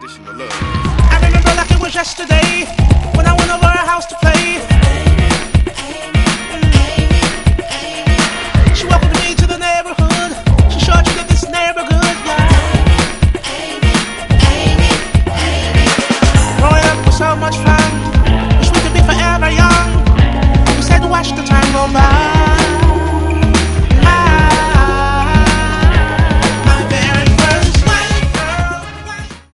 definition of love. I remember like it was yesterday when I went over her house to play. She welcomed me to the neighborhood. She showed you that this neighborhood, growing up was so much fun. Wish we could be forever young. We said to watch the time go by.